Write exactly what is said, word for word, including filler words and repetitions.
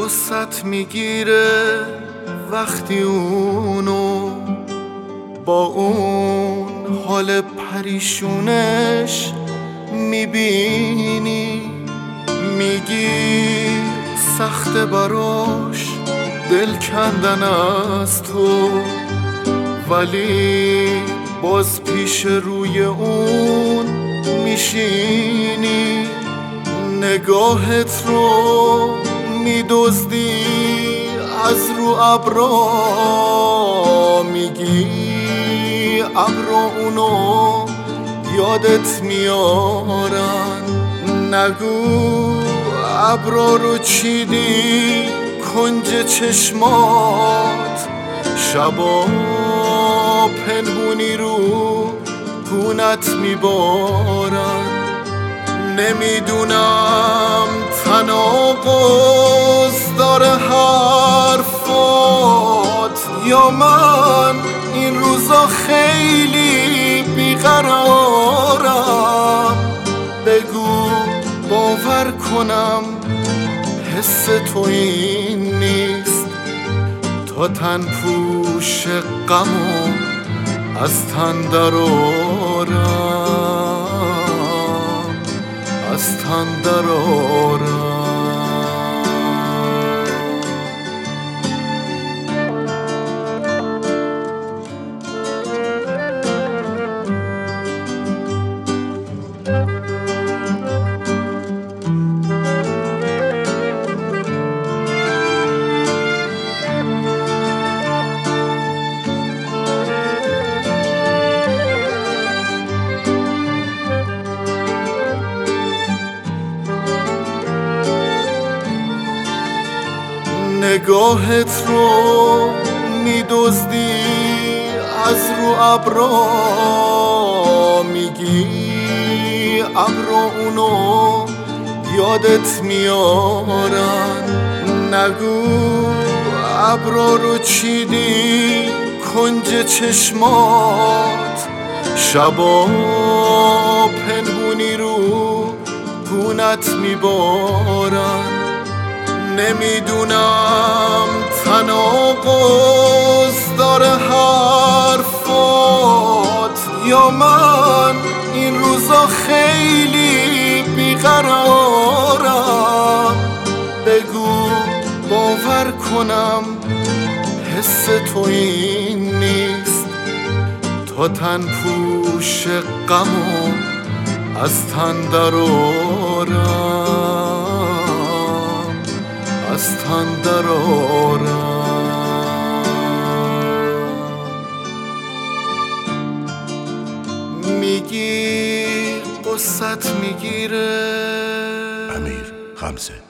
قصت میگیره وقتی اونو با اون حال پریشونش میبینی، میگی سخت براش دل کندن از تو، ولی باز پیش روی اون میشینی، نگاهت رو میدزدی از رو ابرا، میگی ابرا اونو یادت میارن، نگو ابرا رو چیدی کنج چشمات، شبا پنهونی رو گونت میبارن، نمیدونم تناقض داره حرفات یا من این روزا خیلی بیقرارم، بگو باور کنم حس تو این نیست، تا تن پوش غمو از تن درآرم، از تن درآرم. نگاهت رو میدزدی از رو ابرا، میگی ابرا اونو یادت میارن، نگو ابرا رو چیدی کنج چشمات، شبا پنهونی رو گونت میبارن، نمیدونم تناقض داره حرفات یا من این روزا خیلی بیقرارم، بگو باور کنم حس تو این نیست، تا تن پوش غمو از تن درآرم، از تن درآرم. میگی قصت میگیره امیر خمسه